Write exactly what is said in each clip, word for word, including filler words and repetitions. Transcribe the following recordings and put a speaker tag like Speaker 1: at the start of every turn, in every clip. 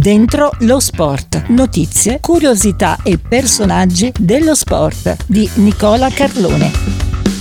Speaker 1: Dentro lo sport. Notizie, curiosità e personaggi dello sport di Nicola Carlone.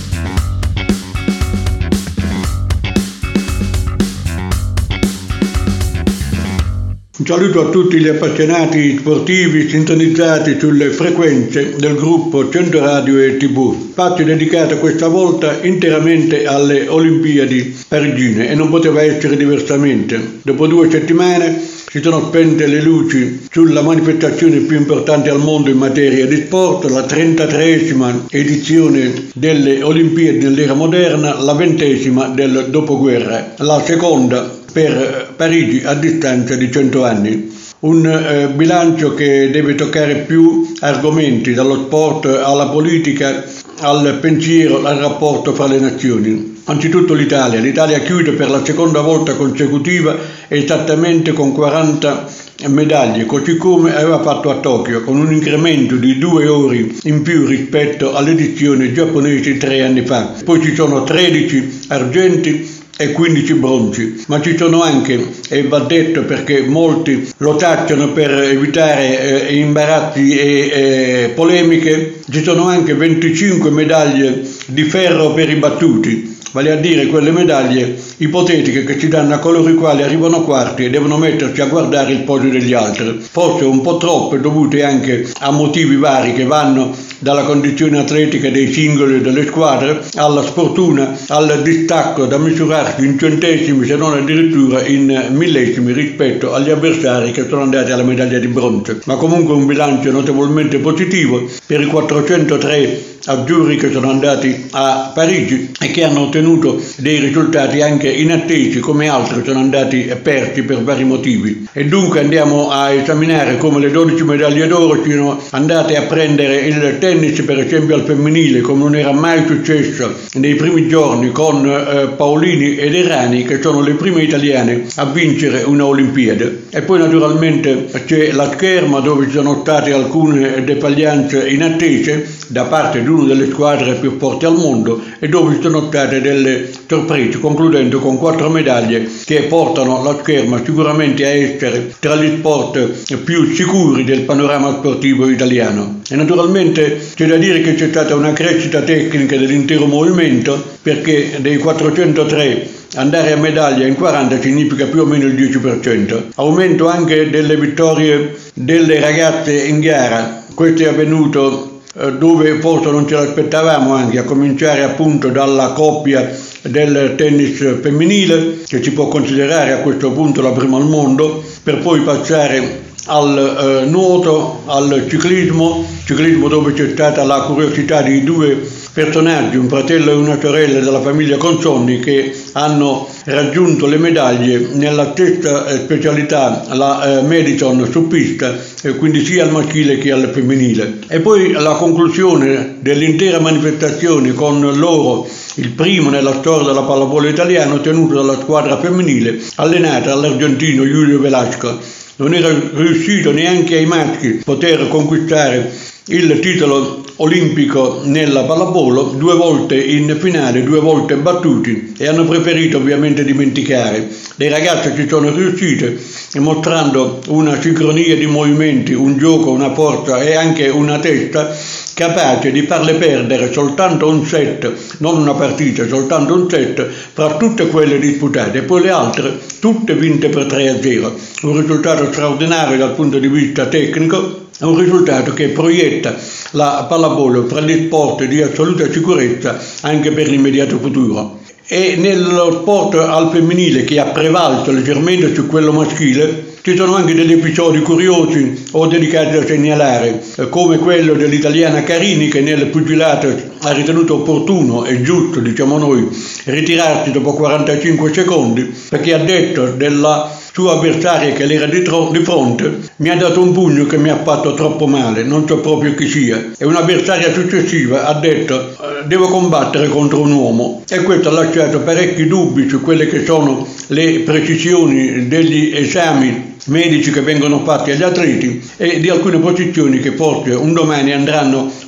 Speaker 2: Un saluto a tutti gli appassionati sportivi sintonizzati sulle frequenze del gruppo cento Radio e tivù. Spazio dedicato questa volta interamente alle Olimpiadi parigine e non poteva essere diversamente. Dopo due settimane si sono spente le luci sulla manifestazione più importante al mondo in materia di sport, la trentatreesima edizione delle Olimpiadi nell'era moderna, la ventesima del dopoguerra, la seconda per Parigi a distanza di cento anni. Un eh, bilancio che deve toccare più argomenti, dallo sport alla politica, al pensiero, al rapporto fra le nazioni. Anzitutto l'Italia. L'Italia chiude per la seconda volta consecutiva esattamente con quaranta medaglie, così come aveva fatto a Tokyo, con un incremento di due ore in più rispetto all'edizione giapponese tre anni fa. Poi ci sono tredici argenti e quindici bronzi, ma ci sono anche, e va detto perché molti lo tacciano per evitare eh, imbarazzi e eh, polemiche, ci sono anche venticinque medaglie di ferro per i battuti, vale a dire quelle medaglie ipotetiche che si danno a coloro i quali arrivano quarti e devono mettersi a guardare il podio degli altri, forse un po' troppe, dovute anche a motivi vari che vanno dalla condizione atletica dei singoli e delle squadre alla sfortuna, al distacco da misurarsi in centesimi se non addirittura in millesimi rispetto agli avversari che sono andati alla medaglia di bronzo. Ma comunque un bilancio notevolmente positivo per i quattrocentotre azzurri che sono andati a Parigi e che hanno ottenuto dei risultati anche inattesi, come altri sono andati persi per vari motivi. E dunque andiamo a esaminare come le dodici medaglie d'oro siano andate a prendere il tennis, per esempio al femminile, come non era mai successo nei primi giorni, con eh, Paolini ed Errani, che sono le prime italiane a vincere una Olimpiade. E poi naturalmente c'è la scherma, dove ci sono state alcune depaglianze inattese da parte di una delle squadre più forti al mondo e dove ci sono state delle sorprese, concludendo con quattro medaglie che portano la scherma sicuramente a essere tra gli sport più sicuri del panorama sportivo italiano. E naturalmente c'è da dire che c'è stata una crescita tecnica dell'intero movimento, perché dei quattrocentotre andare a medaglia in quaranta significa più o meno il dieci per cento. Aumento anche delle vittorie delle ragazze in gara. Questo è avvenuto dove forse non ce l'aspettavamo, anche a cominciare appunto dalla coppia del tennis femminile, che si può considerare a questo punto la prima al mondo, per poi passare al eh, nuoto, al ciclismo, ciclismo dove c'è stata la curiosità di due personaggi, un fratello e una sorella della famiglia Consonni, che hanno raggiunto le medaglie nella stessa eh, specialità, la eh, Madison su pista, e quindi sia al maschile che al femminile. E poi la conclusione dell'intera manifestazione con loro, il primo nella storia della pallavolo italiana ottenuto dalla squadra femminile allenata dall'argentino Julio Velasco. Non era riuscito neanche ai maschi poter conquistare il titolo olimpico nella pallavolo, due volte in finale, due volte battuti, e hanno preferito ovviamente dimenticare. Le ragazze ci sono riuscite, mostrando una sincronia di movimenti, un gioco, una forza e anche una testa capace di farle perdere soltanto un set, non una partita, soltanto un set fra tutte quelle disputate, e poi le altre tutte vinte per tre a zero. Un risultato straordinario dal punto di vista tecnico, un risultato che proietta la pallavolo fra gli sport di assoluta sicurezza anche per l'immediato futuro. E nello sport al femminile, che ha prevalso leggermente su quello maschile, ci sono anche degli episodi curiosi o delicati da segnalare, come quello dell'italiana Carini, che nel pugilato ha ritenuto opportuno e giusto, diciamo noi, ritirarsi dopo quarantacinque secondi, perché ha detto della sua avversaria che l'era di, tro- di fronte: mi ha dato un pugno che mi ha fatto troppo male, non so proprio chi sia. E un'avversaria successiva ha detto: devo combattere contro un uomo. E questo ha lasciato parecchi dubbi su quelle che sono le precisioni degli esami medici che vengono fatti agli atleti e di alcune posizioni che forse un domani andranno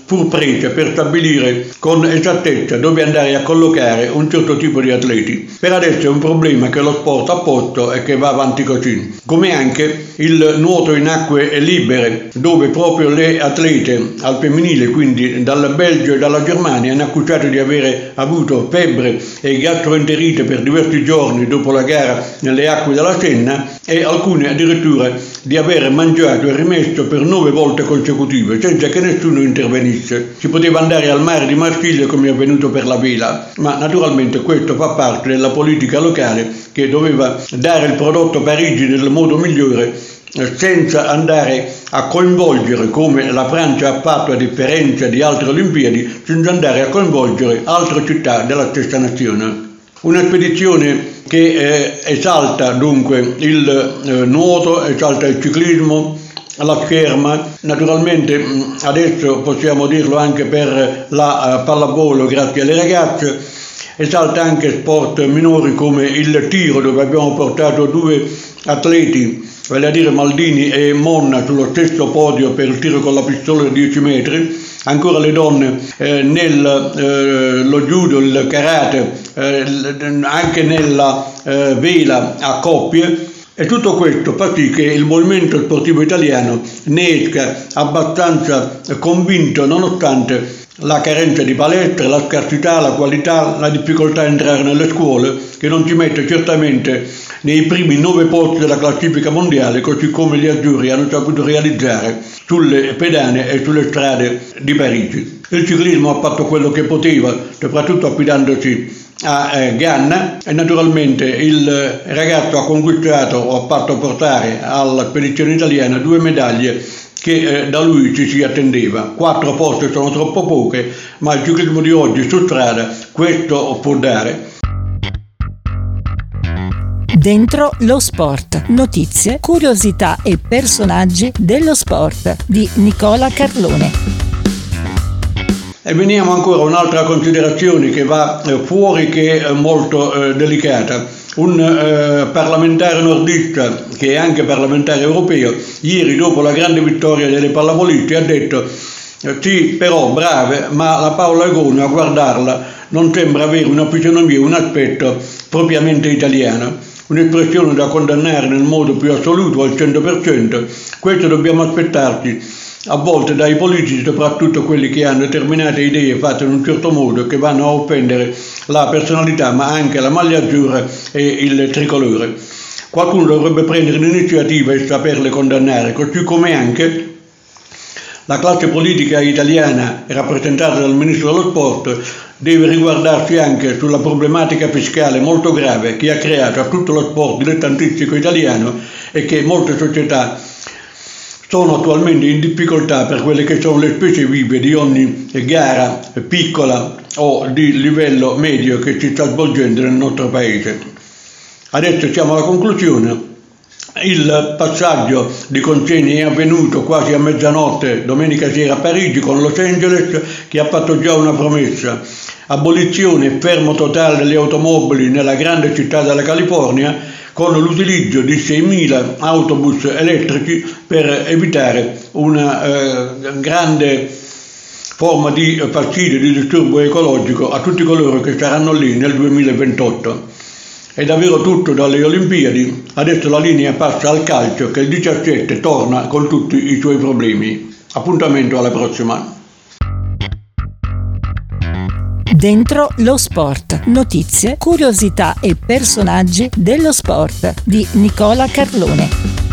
Speaker 2: pur prese per stabilire con esattezza dove andare a collocare un certo tipo di atleti. Per adesso è un problema che lo sport ha posto e che va avanti così. Come anche il nuoto in acque libere, dove proprio le atlete al femminile, quindi dal Belgio e dalla Germania, hanno accusato di avere avuto febbre e gastroenterite per diversi giorni dopo la gara nelle acque della Senna, e alcune addirittura di aver mangiato e rimesso per nove volte consecutive senza che nessuno intervenisse. Si poteva andare al mare di Marsiglia come è avvenuto per la vela, ma naturalmente questo fa parte della politica locale che doveva dare il prodotto Parigi nel modo migliore, senza andare a coinvolgere, come la Francia ha fatto a differenza di altre Olimpiadi, senza andare a coinvolgere altre città della stessa nazione. Una spedizione che eh, esalta dunque il eh, nuoto, esalta il ciclismo, la scherma, naturalmente adesso possiamo dirlo anche per la uh, pallavolo grazie alle ragazze, esalta anche sport minori come il tiro, dove abbiamo portato due atleti, vale a dire Maldini e Monna, sullo stesso podio per il tiro con la pistola di dieci metri. Ancora le donne eh, nello eh, judo, il karate, eh, anche nella eh, vela a coppie, e tutto questo fa sì che il movimento sportivo italiano ne esca abbastanza convinto, nonostante la carenza di palestre, la scarsità, la qualità, la difficoltà a entrare nelle scuole, che non ci mette certamente nei primi nove posti della classifica mondiale, così come gli azzurri hanno saputo realizzare sulle pedane e sulle strade di Parigi. Il ciclismo ha fatto quello che poteva, soprattutto affidandosi a eh, Ganna, e naturalmente il ragazzo ha conquistato o ha fatto portare alla spedizione italiana due medaglie che eh, da lui ci si attendeva. Quattro poste sono troppo poche, ma il ciclismo di oggi su strada questo può dare.
Speaker 1: Dentro lo sport. Notizie, curiosità e personaggi dello sport di Nicola Carlone.
Speaker 2: E veniamo ancora a un'altra considerazione che va eh, fuori, che è molto eh, delicata. Un eh, parlamentare nordista, che è anche parlamentare europeo, ieri dopo la grande vittoria delle pallavoliste ha detto eh, sì, però brave, ma la Paola Egonu a guardarla non sembra avere una fisionomia, un aspetto propriamente italiano. Un'espressione da condannare nel modo più assoluto, al cento per cento. Questo dobbiamo aspettarci a volte dai politici, soprattutto quelli che hanno determinate idee fatte in un certo modo, che vanno a offendere la personalità ma anche la maglia azzurra e il tricolore. Qualcuno dovrebbe prendere l'iniziativa e saperle condannare, così come anche la classe politica italiana rappresentata dal Ministro dello Sport deve riguardarsi anche sulla problematica fiscale molto grave che ha creato a tutto lo sport dilettantistico italiano e che molte società sono attualmente in difficoltà per quelle che sono le spese vive di ogni gara piccola o di livello medio che si sta svolgendo nel nostro paese. Adesso siamo alla conclusione. Il passaggio di consegne è avvenuto quasi a mezzanotte domenica sera a Parigi con Los Angeles, che ha fatto già una promessa: abolizione e fermo totale delle automobili nella grande città della California, con l'utilizzo di seimila autobus elettrici per evitare una eh, grande forma di fastidio, di disturbo ecologico a tutti coloro che saranno lì nel duemilaventotto. È davvero tutto dalle Olimpiadi. Adesso la linea passa al calcio, che il diciassette torna con tutti i suoi problemi. Appuntamento alla prossima.
Speaker 1: Dentro lo sport. Notizie, curiosità e personaggi dello sport di Nicola Carlone.